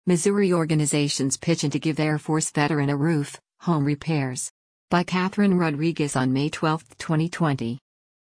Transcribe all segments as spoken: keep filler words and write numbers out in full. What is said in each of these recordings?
Missouri organizations pitch in to give Air Force veteran a roof, home repairs. By Catherine Rodriguez on May twelfth, twenty twenty.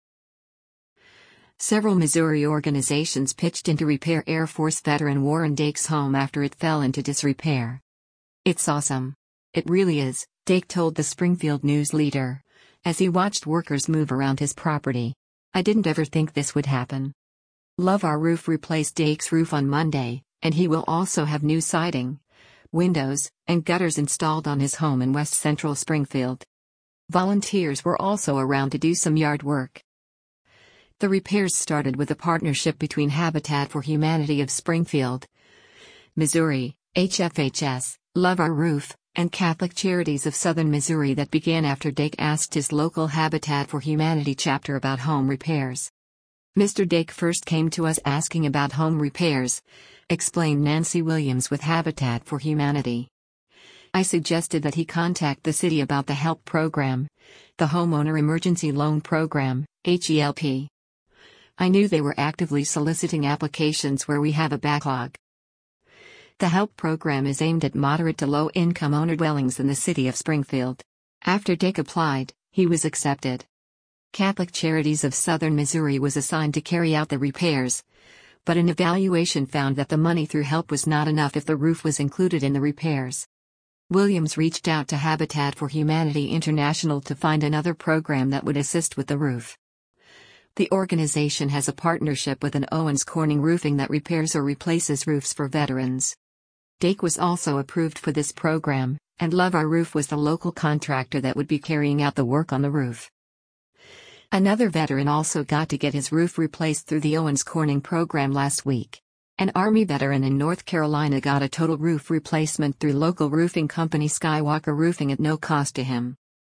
Several Missouri organizations pitched in to repair Air Force veteran Warren Dake's home after it fell into disrepair. "It's awesome. It really is," Dake told the Springfield News Leader, as he watched workers move around his property. "I didn't ever think this would happen." Love Our Roof replaced Dake's roof on Monday, and he will also have new siding, windows, and gutters installed on his home in west central Springfield. Volunteers were also around to do some yard work. The repairs started with a partnership between Habitat for Humanity of Springfield, Missouri, H F H S, Love Our Roof, and Catholic Charities of Southern Missouri that began after Dake asked his local Habitat for Humanity chapter about home repairs. "Mister Dake first came to us asking about home repairs," explained Nancy Williams with Habitat for Humanity. "I suggested that he contact the city about the HELP program, the Homeowner Emergency Loan Program, H E L P. I knew they were actively soliciting applications where we have a backlog. The HELP program is aimed at moderate to low-income owner dwellings in the city of Springfield. After Dake applied, he was accepted. Catholic Charities of Southern Missouri was assigned to carry out the repairs, but an evaluation found that the money through HELP was not enough if the roof was included in the repairs." Williams reached out to Habitat for Humanity International to find another program that would assist with the roof. The organization has a partnership with an Owens Corning Roofing that repairs or replaces roofs for veterans. Dake was also approved for this program, and Love Our Roof was the local contractor that would be carrying out the work on the roof. Another veteran also got to get his roof replaced through the Owens Corning program last week. An Army veteran in North Carolina got a total roof replacement through local roofing company Skywalker Roofing at no cost to him.